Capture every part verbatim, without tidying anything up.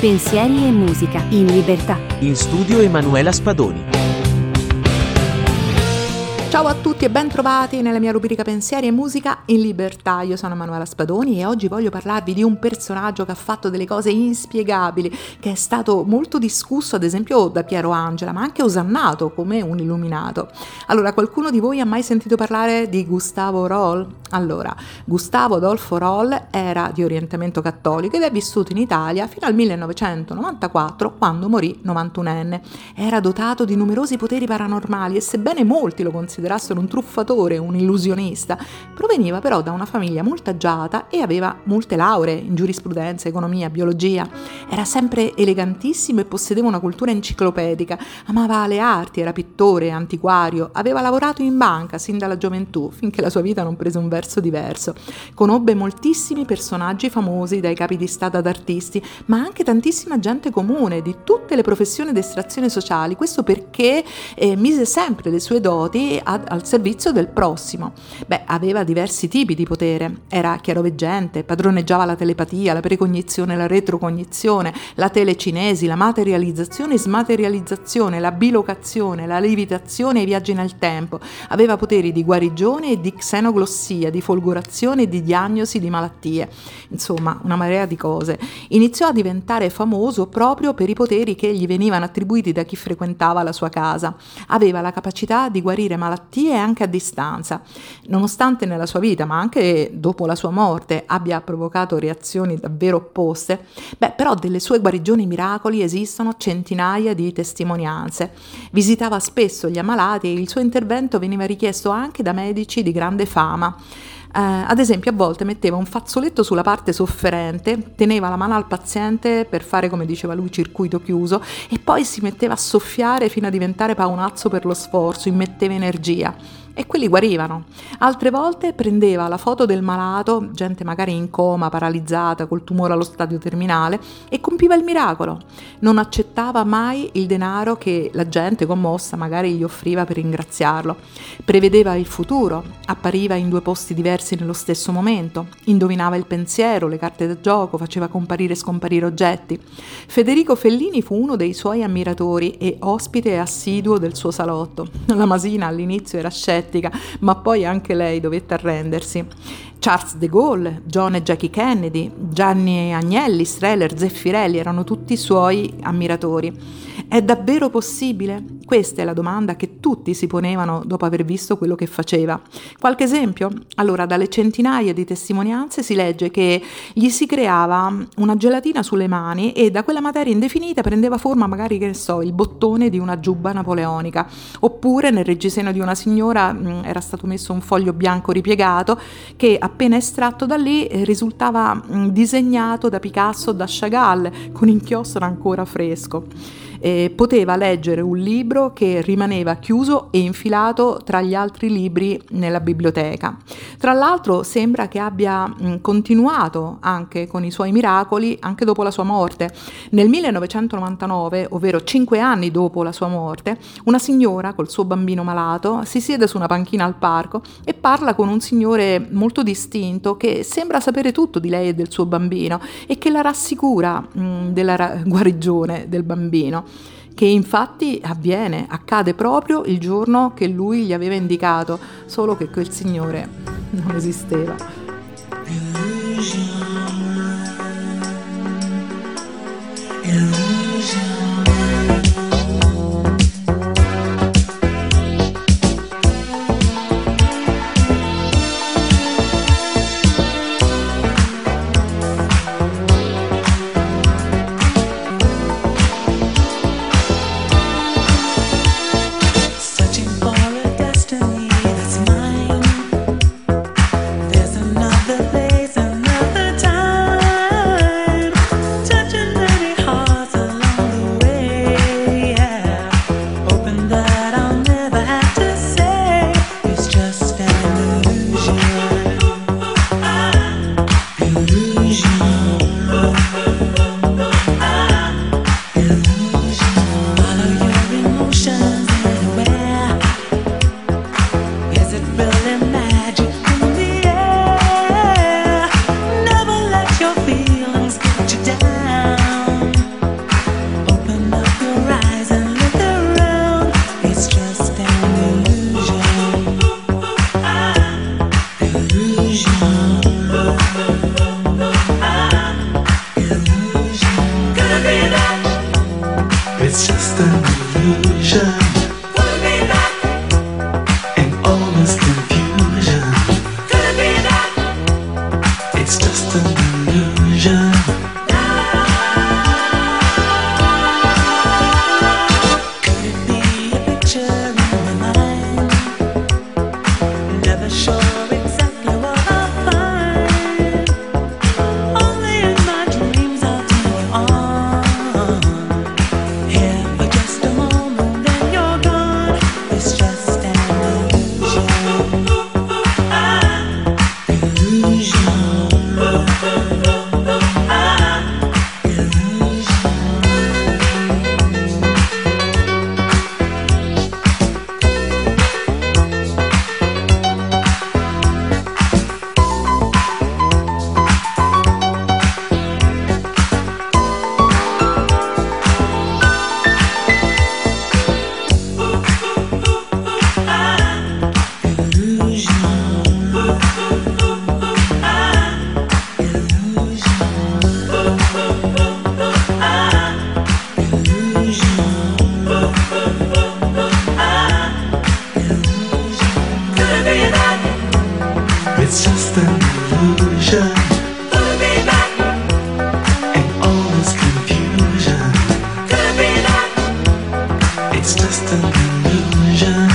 Pensieri e musica in libertà. In studio Emanuela Spadoni. Ciao a tutti e ben trovati nella mia rubrica Pensieri e musica in libertà. Io sono Emanuela Spadoni e oggi voglio parlarvi di un personaggio che ha fatto delle cose inspiegabili, che è stato molto discusso ad esempio da Piero Angela, ma anche osannato come un illuminato. Allora, qualcuno di voi ha mai sentito parlare di Gustavo Roll? Allora, Gustavo Adolfo Roll era di orientamento cattolico ed è vissuto in Italia fino al millenovecentonovantaquattro, quando morì novantunenne. Era dotato di numerosi poteri paranormali e sebbene molti lo considerassero un truffatore, un illusionista, proveniva però da una famiglia molto agiata e aveva molte lauree in giurisprudenza, economia, biologia. Era sempre elegantissimo e possedeva una cultura enciclopedica, amava le arti, era pittore, antiquario, aveva lavorato in banca sin dalla gioventù, finché la sua vita non prese un verso diverso. Conobbe moltissimi personaggi famosi, dai capi di stato ad artisti, ma anche tantissima gente comune, di tutte le professioni ed estrazioni sociali, questo perché eh, mise sempre le sue doti a al servizio del prossimo. Beh, aveva diversi tipi di potere, era chiaroveggente, padroneggiava la telepatia, la precognizione, la retrocognizione, la telecinesi, la materializzazione e smaterializzazione, la bilocazione, la levitazione e i viaggi nel tempo. Aveva poteri di guarigione e di xenoglossia, di folgorazione e di diagnosi di malattie. Insomma, una marea di cose. Iniziò a diventare famoso proprio per i poteri che gli venivano attribuiti da chi frequentava la sua casa. Aveva la capacità di guarire malattie anche a distanza. Nonostante nella sua vita, ma anche dopo la sua morte, abbia provocato reazioni davvero opposte, beh, però delle sue guarigioni miracoli esistono centinaia di testimonianze. Visitava spesso gli ammalati e il suo intervento veniva richiesto anche da medici di grande fama. Uh, ad esempio, a volte metteva un fazzoletto sulla parte sofferente, teneva la mano al paziente per fare, come diceva lui, circuito chiuso, e poi si metteva a soffiare fino a diventare paonazzo per lo sforzo, immetteva energia. E quelli guarivano. Altre volte prendeva la foto del malato, gente magari in coma, paralizzata, col tumore allo stadio terminale, e compiva il miracolo. Non accettava mai il denaro che la gente commossa magari gli offriva per ringraziarlo. Prevedeva il futuro, appariva in due posti diversi nello stesso momento, indovinava il pensiero, le carte da gioco, faceva comparire e scomparire oggetti. Federico Fellini fu uno dei suoi ammiratori e ospite assiduo del suo salotto. La Masina all'inizio era scettica, ma poi anche lei dovette arrendersi. Charles de Gaulle, John e Jackie Kennedy, Gianni Agnelli, Streller, Zeffirelli erano tutti suoi ammiratori. È davvero possibile? Questa è la domanda che tutti si ponevano dopo aver visto quello che faceva. Qualche esempio? Allora, dalle centinaia di testimonianze si legge che gli si creava una gelatina sulle mani e da quella materia indefinita prendeva forma magari, che ne so, il bottone di una giubba napoleonica, oppure nel reggiseno di una signora mh, era stato messo un foglio bianco ripiegato che appena estratto da lì eh, risultava mh, disegnato da Picasso o da Chagall con inchiostro ancora fresco. Eh, poteva leggere un libro che rimaneva chiuso e infilato tra gli altri libri nella biblioteca. Tra l'altro sembra che abbia mh, continuato anche con i suoi miracoli anche dopo la sua morte. Nel millenovecentonovantanove, ovvero cinque anni dopo la sua morte, una signora col suo bambino malato si siede su una panchina al parco e parla con un signore molto distinto che sembra sapere tutto di lei e del suo bambino e che la rassicura mh, della ra- guarigione del bambino, che infatti avviene, accade proprio il giorno che lui gli aveva indicato, solo che quel signore non esisteva. Illusion. Illusion. Another time, touching many hearts along the way. an illusion. Could be that. And all this confusion. Could be that. It's just an illusion.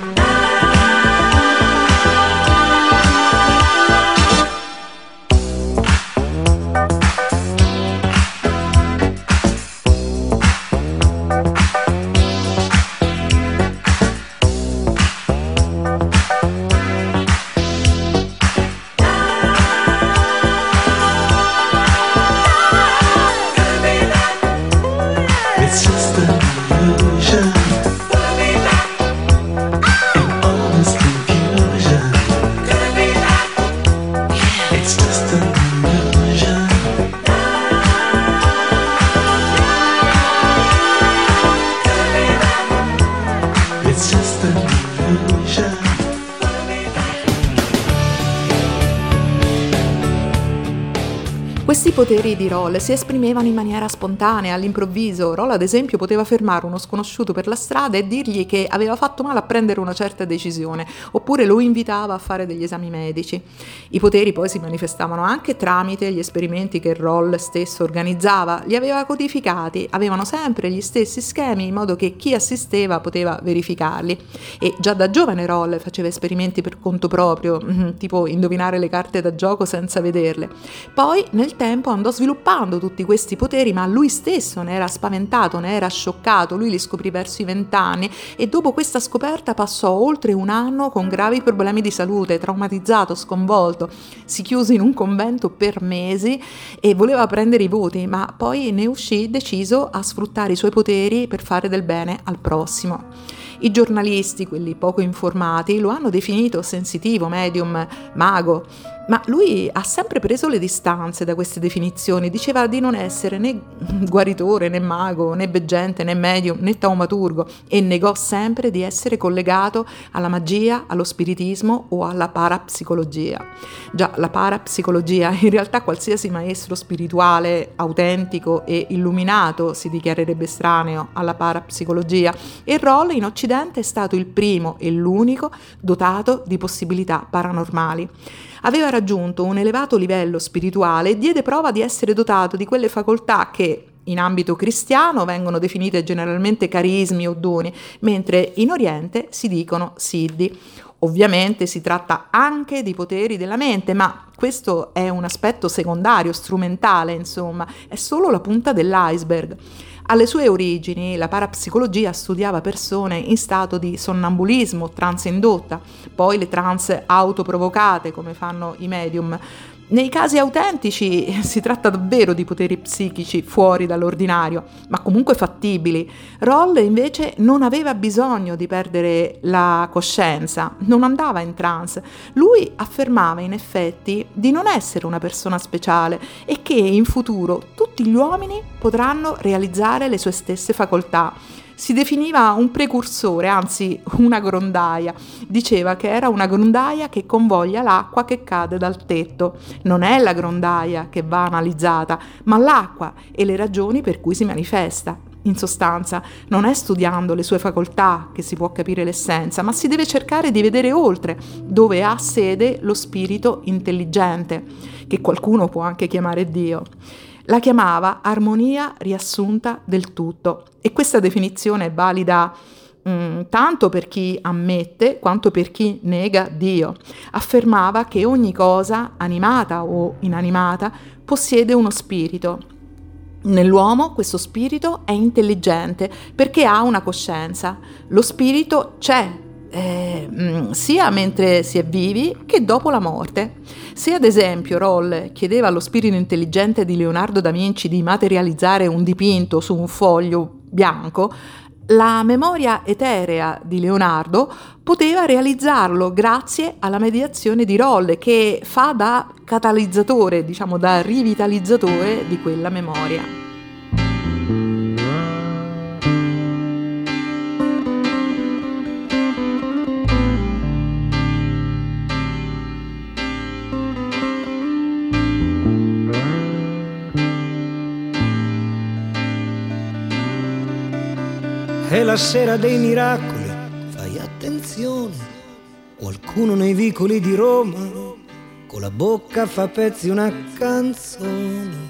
Questi poteri di Roll si esprimevano in maniera spontanea, all'improvviso. Roll, ad esempio, poteva fermare uno sconosciuto per la strada e dirgli che aveva fatto male a prendere una certa decisione, oppure lo invitava a fare degli esami medici. I poteri poi si manifestavano anche tramite gli esperimenti che Roll stesso organizzava, li aveva codificati, avevano sempre gli stessi schemi in modo che chi assisteva poteva verificarli. E già da giovane Roll faceva esperimenti per conto proprio, tipo indovinare le carte da gioco senza vederle. Poi nel tempo andò sviluppando tutti questi poteri, ma lui stesso ne era spaventato, ne era scioccato. Lui li scoprì verso i vent'anni e dopo questa scoperta passò oltre un anno con gravi problemi di salute, traumatizzato, sconvolto. Si chiuse in un convento per mesi e voleva prendere i voti, ma poi ne uscì deciso a sfruttare i suoi poteri per fare del bene al prossimo. I giornalisti, quelli poco informati, lo hanno definito sensitivo, medium, mago, ma lui ha sempre preso le distanze da queste definizioni. Diceva di non essere né guaritore, né mago, né veggente, né medium, né taumaturgo, e negò sempre di essere collegato alla magia, allo spiritismo o alla parapsicologia. Già, la parapsicologia, in realtà qualsiasi maestro spirituale autentico e illuminato si dichiarerebbe estraneo alla parapsicologia, e Roll in Occidente è stato il primo e l'unico dotato di possibilità paranormali. Aveva raggiunto un elevato livello spirituale e diede prova di essere dotato di quelle facoltà che in ambito cristiano vengono definite generalmente carismi o doni, mentre in Oriente si dicono siddhi. Ovviamente si tratta anche di poteri della mente, ma questo è un aspetto secondario, strumentale, insomma, è solo la punta dell'iceberg. Alle sue origini la parapsicologia studiava persone in stato di sonnambulismo, trance indotta, poi le trance autoprovocate come fanno i medium. Nei casi autentici si tratta davvero di poteri psichici fuori dall'ordinario, ma comunque fattibili. Roll invece non aveva bisogno di perdere la coscienza, non andava in trance. Lui affermava in effetti di non essere una persona speciale e che in futuro tutti gli uomini potranno realizzare le sue stesse facoltà. Si definiva un precursore, anzi una grondaia. Diceva che era una grondaia che convoglia l'acqua che cade dal tetto. Non è la grondaia che va analizzata, ma l'acqua e le ragioni per cui si manifesta. In sostanza, non è studiando le sue facoltà che si può capire l'essenza, ma si deve cercare di vedere oltre, dove ha sede lo spirito intelligente, che qualcuno può anche chiamare Dio. La chiamava armonia riassunta del tutto, e questa definizione è valida mh, tanto per chi ammette quanto per chi nega Dio. Affermava che ogni cosa, animata o inanimata, possiede uno spirito. Nell'uomo questo spirito è intelligente perché ha una coscienza. Lo spirito c'è, Eh, sia mentre si è vivi che dopo la morte. Se ad esempio Roll chiedeva allo spirito intelligente di Leonardo da Vinci di materializzare un dipinto su un foglio bianco, la memoria eterea di Leonardo poteva realizzarlo grazie alla mediazione di Roll, che fa da catalizzatore, diciamo da rivitalizzatore di quella memoria. È la sera dei miracoli, fai attenzione, qualcuno nei vicoli di Roma con la bocca fa pezzi una canzone.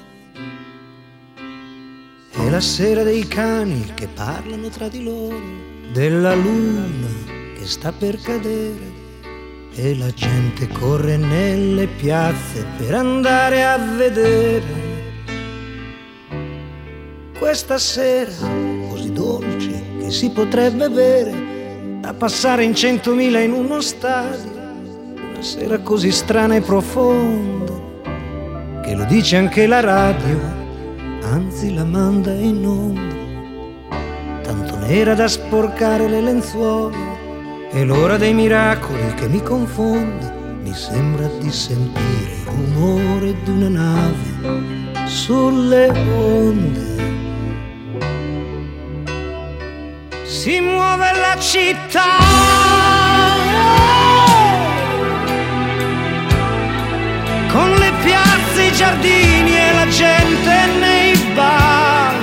È la sera dei cani che parlano tra di loro, della luna che sta per cadere, e la gente corre nelle piazze per andare a vedere questa sera così dolce che si potrebbe bere, da passare in centomila in uno stadio. Una sera così strana e profonda che lo dice anche la radio, anzi la manda in onda, tanto nera da sporcare le lenzuola. È l'ora dei miracoli che mi confonde, mi sembra di sentire il rumore di una nave sulle onde. Si muove la città, con le piazze, i giardini e la gente nei bar.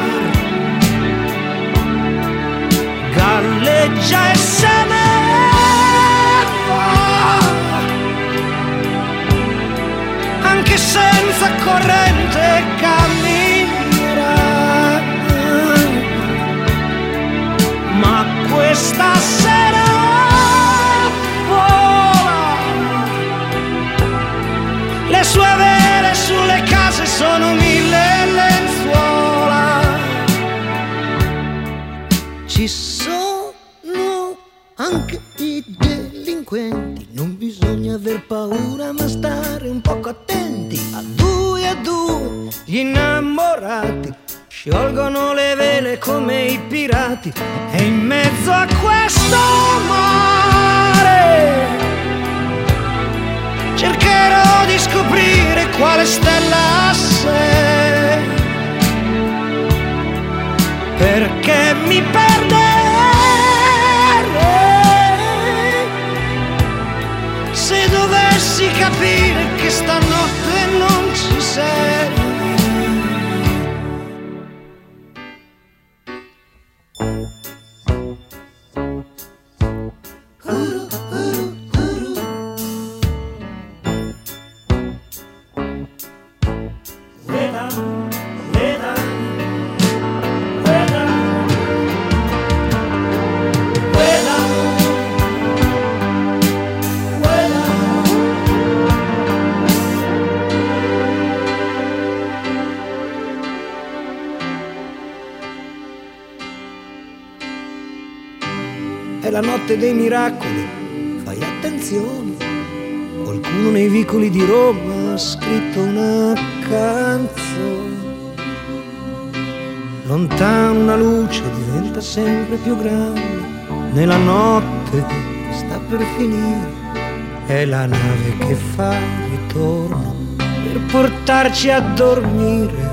Galleggia e se ne va, anche senza corrente camminerà. Ma questa sera vola, le sue vele sulle case sono mille lenzuola. Ci sono anche i delinquenti, non bisogna aver paura ma stare un poco attenti. A due a due gli innamorati sciolgono le vele come i pirati, e in mezzo a questo mare cercherò di scoprire quale stella sei, perché mi perderei se dovessi capire che stanotte non ci sei. È la notte dei miracoli, fai attenzione, qualcuno nei vicoli di Roma ha scritto una canzone. Lontano una luce diventa sempre più grande, nella notte che sta per finire, è la nave che fa ritorno per portarci a dormire.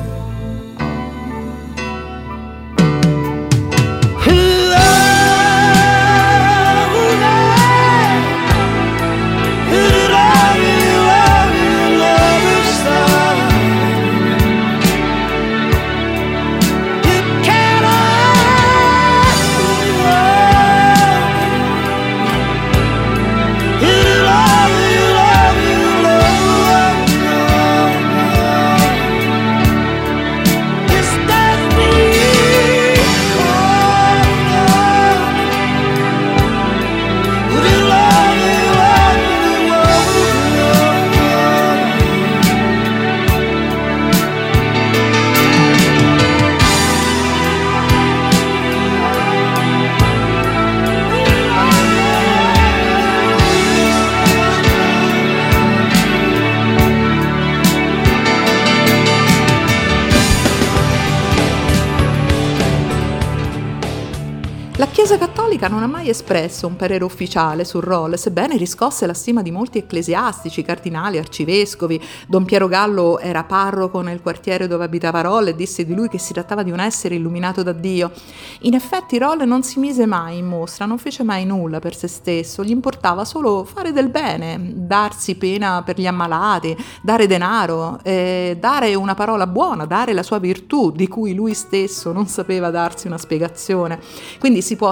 La Chiesa Cattolica non ha mai espresso un parere ufficiale su Rolle, sebbene riscosse la stima di molti ecclesiastici, cardinali, arcivescovi. Don Piero Gallo era parroco nel quartiere dove abitava Rolle e disse di lui che si trattava di un essere illuminato da Dio. In effetti Rolle non si mise mai in mostra, non fece mai nulla per se stesso, gli importava solo fare del bene, darsi pena per gli ammalati, dare denaro, eh, dare una parola buona, dare la sua virtù di cui lui stesso non sapeva darsi una spiegazione. Quindi si può tranquillamente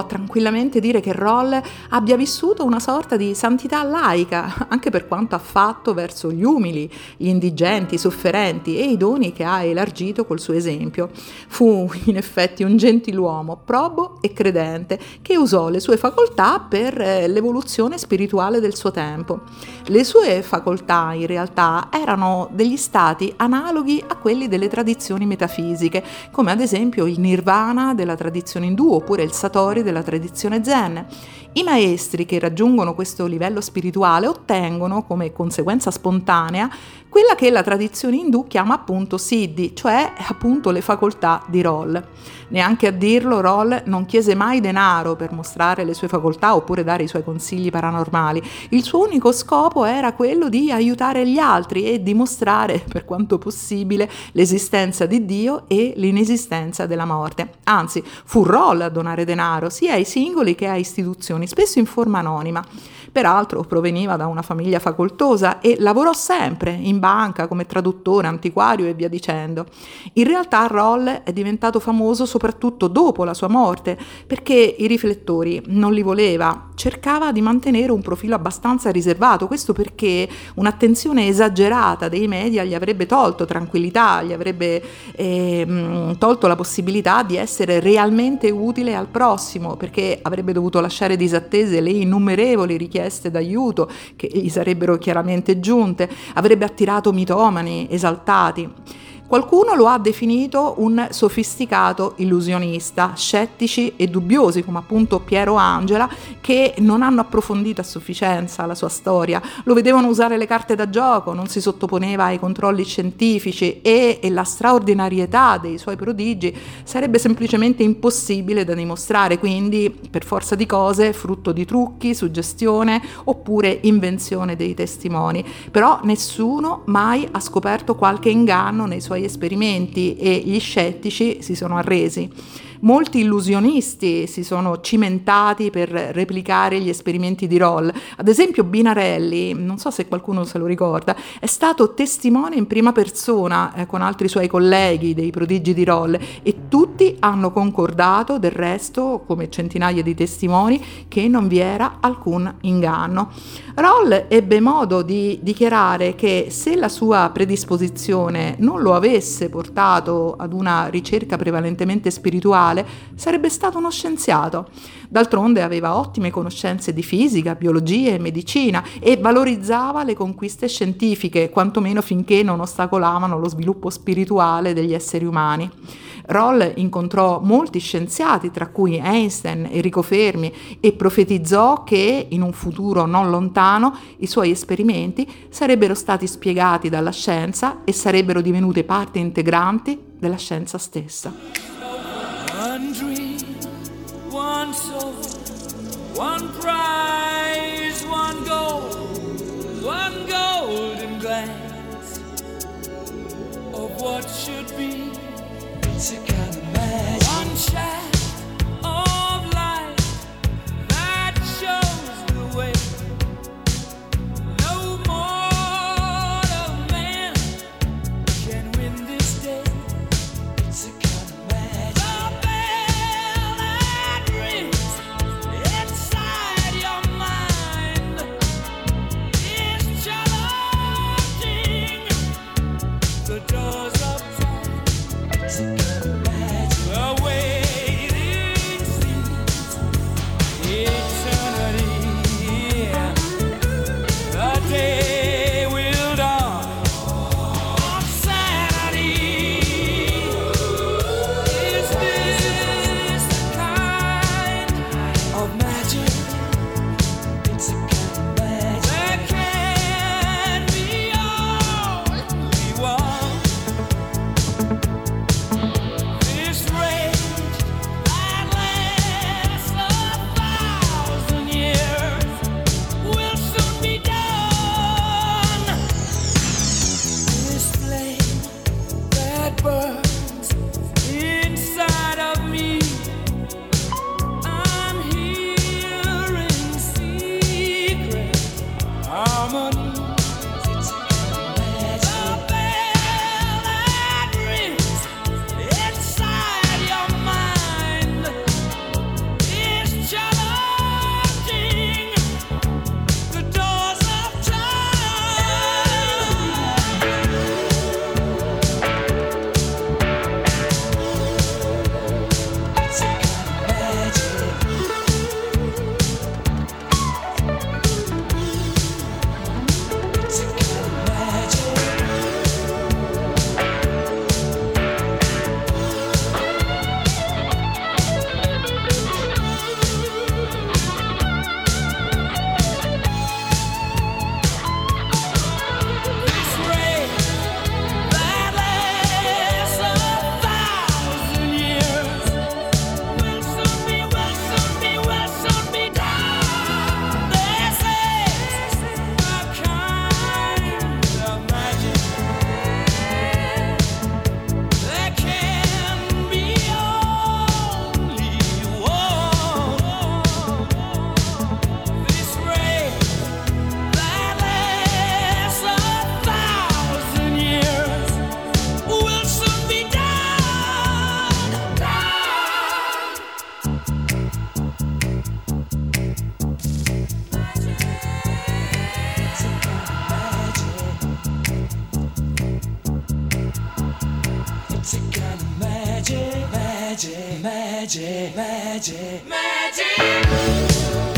tranquillamente dire che Roll abbia vissuto una sorta di santità laica, anche per quanto ha fatto verso gli umili, gli indigenti, i sofferenti e i doni che ha elargito col suo esempio. Fu in effetti un gentiluomo, probo e credente, che usò le sue facoltà per eh, l'evoluzione spirituale del suo tempo. Le sue facoltà in realtà erano degli stati analoghi a quelli delle tradizioni metafisiche, come ad esempio il nirvana della tradizione indù oppure il satori della tradizione zen. I maestri che raggiungono questo livello spirituale ottengono, come conseguenza spontanea, quella che la tradizione indù chiama appunto siddhi, cioè appunto le facoltà di Roll. Neanche a dirlo, Roll non chiese mai denaro per mostrare le sue facoltà oppure dare i suoi consigli paranormali. Il suo unico scopo era quello di aiutare gli altri e dimostrare, per quanto possibile, l'esistenza di Dio e l'inesistenza della morte. Anzi, fu Roll a donare denaro sia ai singoli che a istituzioni, spesso in forma anonima. Peraltro proveniva da una famiglia facoltosa e lavorò sempre in banca come traduttore, antiquario e via dicendo. In realtà Roll è diventato famoso soprattutto dopo la sua morte, perché i riflettori non li voleva, cercava di mantenere un profilo abbastanza riservato, questo perché un'attenzione esagerata dei media gli avrebbe tolto tranquillità, gli avrebbe eh, tolto la possibilità di essere realmente utile al prossimo, perché avrebbe dovuto lasciare disattese le innumerevoli richieste d'aiuto che gli sarebbero chiaramente giunte, avrebbe attirato mitomani esaltati. Qualcuno lo ha definito un sofisticato illusionista, scettici e dubbiosi, come appunto Piero Angela, che non hanno approfondito a sufficienza la sua storia, lo vedevano usare le carte da gioco, non si sottoponeva ai controlli scientifici e, e la straordinarietà dei suoi prodigi sarebbe semplicemente impossibile da dimostrare, quindi per forza di cose frutto di trucchi, suggestione oppure invenzione dei testimoni. Però nessuno mai ha scoperto qualche inganno nei suoi esperimenti e gli scettici si sono arresi. Molti illusionisti si sono cimentati per replicare gli esperimenti di Roll. Ad esempio Binarelli, non so se qualcuno se lo ricorda, è stato testimone in prima persona eh, con altri suoi colleghi dei prodigi di Roll e tutti hanno concordato del resto, come centinaia di testimoni, che non vi era alcun inganno. Roll ebbe modo di dichiarare che se la sua predisposizione non lo avesse portato ad una ricerca prevalentemente spirituale, sarebbe stato uno scienziato. D'altronde aveva ottime conoscenze di fisica, biologia e medicina e valorizzava le conquiste scientifiche, quantomeno finché non ostacolavano lo sviluppo spirituale degli esseri umani. Roll incontrò molti scienziati, tra cui Einstein, Enrico Fermi, e profetizzò che in un futuro non lontano i suoi esperimenti sarebbero stati spiegati dalla scienza e sarebbero divenute parte integranti della scienza stessa. One dream, one soul, one prize, one goal, one golden glance of what should be. It's a kind of magic. One shaft of light that shows the way. No mortal man can win this day. It's a kind of magic. The bell that rings inside your mind is challenging the doors of time. It's a kind of magic. magic, magic, magic, magic.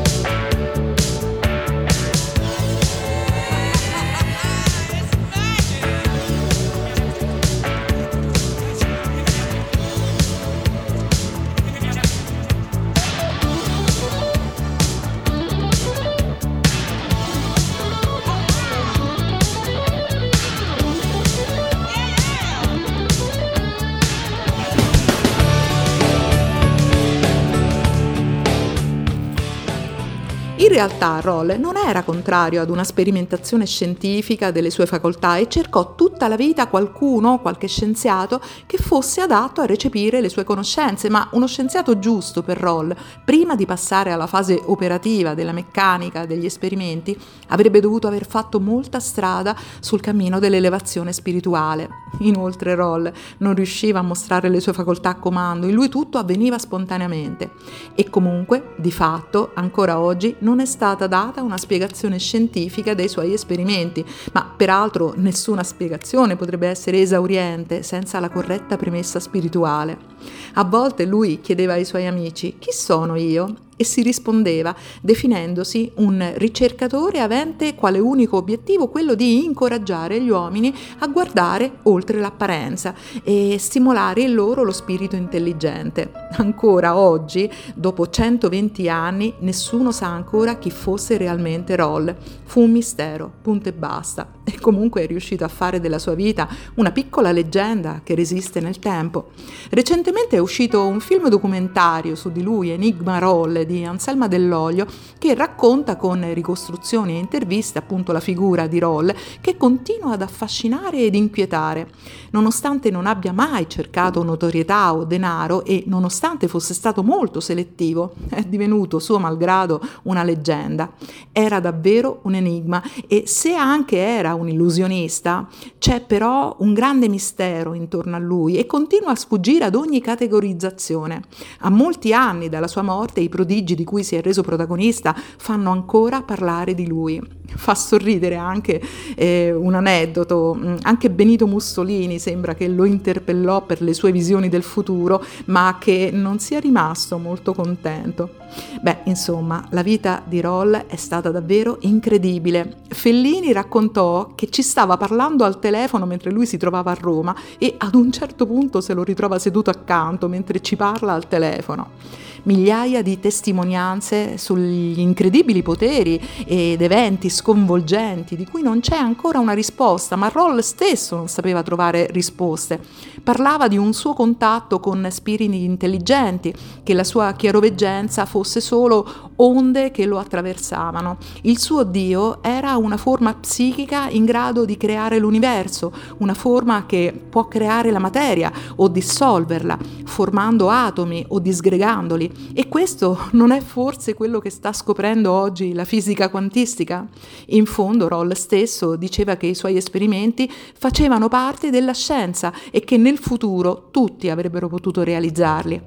In realtà Roll non era contrario ad una sperimentazione scientifica delle sue facoltà e cercò tutta la vita qualcuno, qualche scienziato, che fosse adatto a recepire le sue conoscenze, ma uno scienziato giusto per Roll, prima di passare alla fase operativa della meccanica degli esperimenti, avrebbe dovuto aver fatto molta strada sul cammino dell'elevazione spirituale. Inoltre Roll non riusciva a mostrare le sue facoltà a comando, in lui tutto avveniva spontaneamente. E comunque, di fatto, ancora oggi non è stata data una spiegazione scientifica dei suoi esperimenti, ma peraltro nessuna spiegazione potrebbe essere esauriente senza la corretta premessa spirituale. A volte lui chiedeva ai suoi amici: chi sono io? E si rispondeva definendosi un ricercatore avente quale unico obiettivo quello di incoraggiare gli uomini a guardare oltre l'apparenza e stimolare in loro lo spirito intelligente. Ancora oggi, dopo centoventi anni, nessuno sa ancora chi fosse realmente Roll. Fu un mistero, punto e basta. E comunque è riuscito a fare della sua vita una piccola leggenda che resiste nel tempo. Recentemente è uscito un film documentario su di lui, Enigma Roll, di Anselma Dell'Olio, che racconta con ricostruzioni e interviste appunto la figura di Roll, che continua ad affascinare ed inquietare. Nonostante non abbia mai cercato notorietà o denaro e nonostante fosse stato molto selettivo, è divenuto suo malgrado una leggenda. Era davvero un enigma e se anche era un illusionista, c'è però un grande mistero intorno a lui e continua a sfuggire ad ogni categorizzazione. A molti anni dalla sua morte i prodigi di cui si è reso protagonista fanno ancora parlare di lui. Fa sorridere anche eh, un aneddoto, anche Benito Mussolini sembra che lo interpellò per le sue visioni del futuro, ma che non sia rimasto molto contento. Beh, insomma, la vita di Roll è stata davvero incredibile. Fellini raccontò che ci stava parlando al telefono mentre lui si trovava a Roma e ad un certo punto se lo ritrova seduto accanto mentre ci parla al telefono. Migliaia di testimonianze sugli incredibili poteri ed eventi sconvolgenti di cui non c'è ancora una risposta, ma Roll stesso non sapeva trovare risposte. Parlava di un suo contatto con spiriti intelligenti, che la sua chiaroveggenza fosse solo onde che lo attraversavano. Il suo Dio era una forma psichica in grado di creare l'universo, una forma che può creare la materia o dissolverla, formando atomi o disgregandoli. E questo non è forse quello che sta scoprendo oggi la fisica quantistica? In fondo Roll stesso diceva che i suoi esperimenti facevano parte della scienza e che nel futuro tutti avrebbero potuto realizzarli.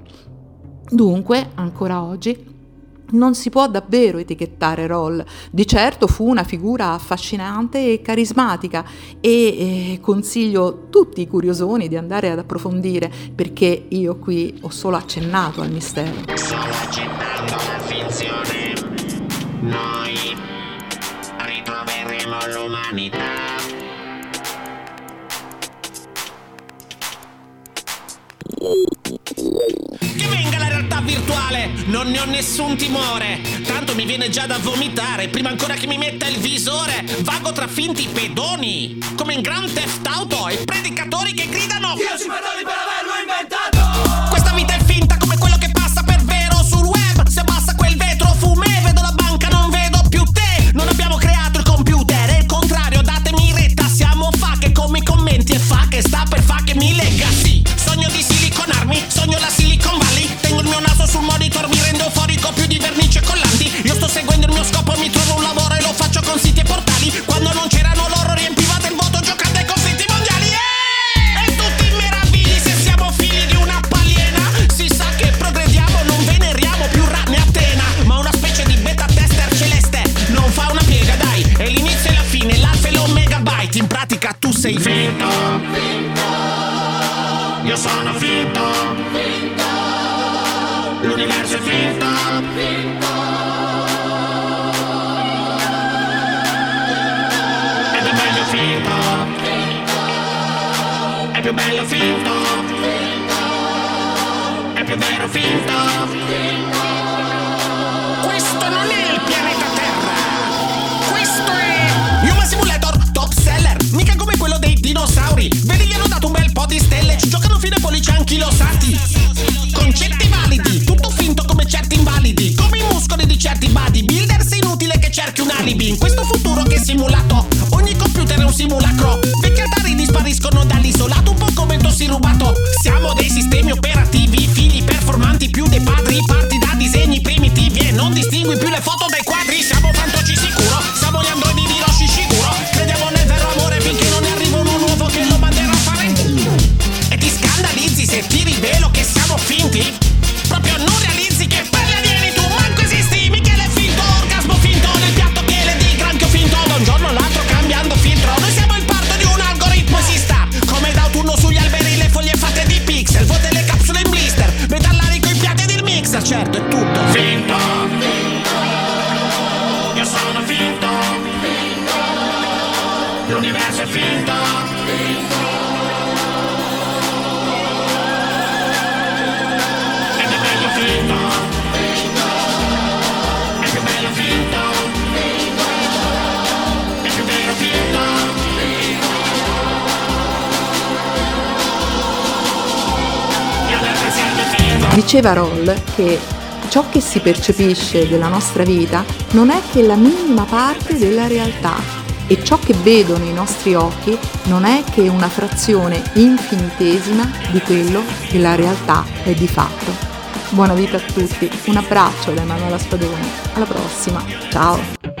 Dunque, ancora oggi, non si può davvero etichettare Roll. Di certo fu una figura affascinante e carismatica e eh, consiglio tutti i curiosoni di andare ad approfondire, perché io qui ho solo accennato al mistero. Solo accennando la finzione, noi ritroveremo l'umanità. Che venga la realtà virtuale, non ne ho nessun timore. Tanto mi viene già da vomitare prima ancora che mi metta il visore. Vago tra finti pedoni, come in Grand Theft Auto, e predicatori che gridano: Io ci perdoni per averlo inventato. questa vita è finta come quello che passa per vero sul web. Se abbassa quel vetro fumé, vedo la banca, non vedo più te. Non abbiamo creato il computer, è il contrario, datemi retta. Siamo fa che come i commenti e fa che sta per fa che mi lega. Sì, sogno di siliconarmi, sogno la Silicon Valley. Tengo il mio naso sul monitor, mi rendo euforico più di vernice e collanti. Io sto seguendo il mio scopo, mi trovo un lavoro e lo faccio con siti e portali. Quando non c'erano loro riempivate il voto giocando ai conflitti mondiali. E tutti meravigli se siamo figli di una aliena. Si sa che progrediamo, non veneriamo più rane a Atena, ma una specie di beta tester celeste. Non fa una piega, dai, è l'inizio e la fine, l'alfa e l'omega byte. In pratica tu sei finto. Io sono finto, finto. L'universo è finto, finto. Ed è meglio finto, finto. È più bello finto, finto. È più vero finto, finto. Questo non è il pianeta Terra. Questo è Human Simulator top seller. Mica come quello dei dinosauri. Vedi, gli hanno dato un bel po' di stelle. Ci giocano fino ai pollici anchilosati. Concetti validi, tutto finto come certi invalidi. Come i muscoli di certi bodybuilder. Sei inutile che cerchi un alibi. In questo futuro che è simulato, ogni computer è un simulacro. Vecchi altari dispariscono dall'isolato, un po' come tossi rubato. Siamo dei sistemi operativi, figli performanti più dei padri. Parti da disegni primitivi e non distingui più le foto dai quadri. Siamo fantoci sicuro, siamo gli androidi di Hiroshi Shiguro. Crediamo nel vero amore finché non ne arriva uno nuovo che lo manderà a fare. E ti scandalizzi se ti rivelo che siamo finti? Proprio non realizzi che per gli alieni tu manco esisti. Michele è finto, orgasmo finto, nel piatto che le di granchio finto. Da un giorno all'altro cambiando filtro. Noi siamo il parto di un algoritmo esista. Come d'autunno sugli alberi le foglie fatte di pixel. Vote le capsule in blister, metallari coi piatti ed il mixer. Certo è tutto finto, finto. Io sono finto, finto. L'universo è finto, finto. Ed è meglio finto, finto. È più bello finto, finto. È più vero finto, finto. Io nel presente finto. Diceva Roll che ciò che si percepisce della nostra vita non è che la minima parte della realtà e ciò che vedono i nostri occhi non è che una frazione infinitesima di quello che la realtà è di fatto. Buona vita a tutti, un abbraccio da Emanuela Spadoni, alla prossima, ciao!